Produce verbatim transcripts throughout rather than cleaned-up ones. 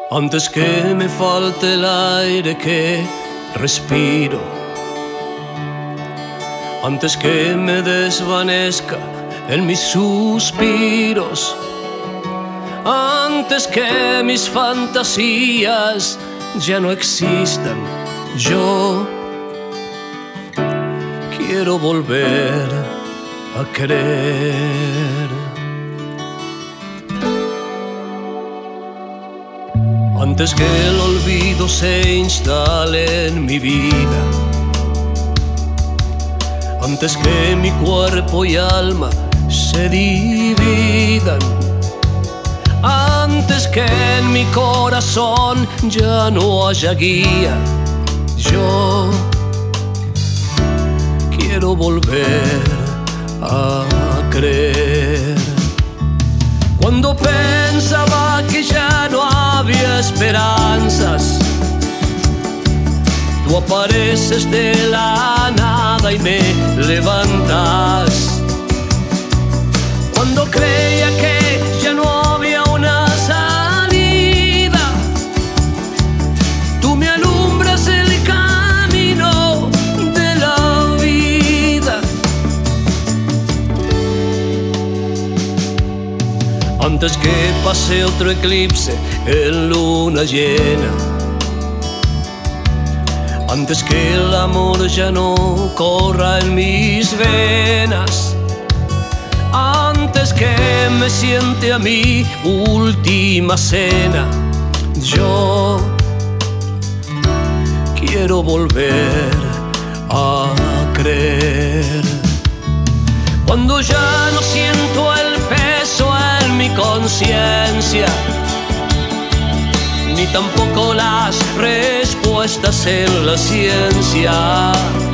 Antes que me falte el aire que respiro, antes que me desvanezca en mis suspiros, antes que mis fantasías ya no existan, yo quiero volver a querer. Antes que el olvido se instale en mi vida, antes que mi cuerpo y alma se dividan, antes que en mi corazón ya no haya guía, yo quiero volver a creer. Cuando pensaba que ya no había esperanzas, tú apareces de la nada y me levantas. Cuando creía que ya no había una salida, tú me alumbras el camino de la vida. Antes que pase otro eclipse en luna llena, antes que el amor ya no corra en mis venas, antes que me siente a mi última cena, yo quiero volver a creer. Cuando ya no siento el peso en mi conciencia, ni tampoco las respuestas en la ciencia,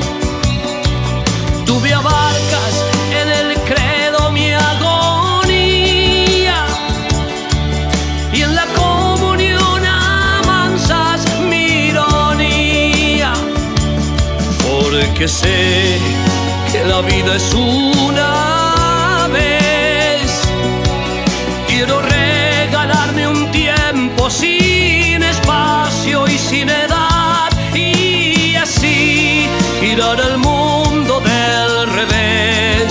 tú me abarcas en el credo mi agonía, y en la comunión amansas mi ironía, porque sé que la vida es una vez. Quiero regalarme un tiempo sin espacio y sin edad, y así girar el mundo del revés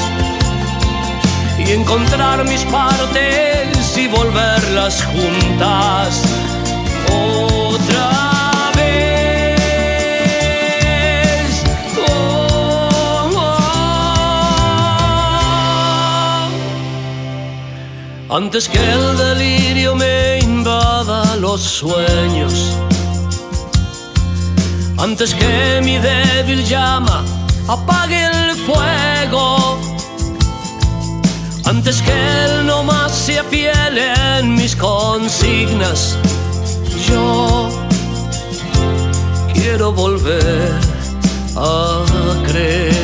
y encontrar mis partes y volverlas juntas otra vez. Oh, oh. Antes que el delirio me invada los sueños, antes que mi débil llama apague el fuego, antes que él no más se apiele en mis consignas, yo quiero volver a creer.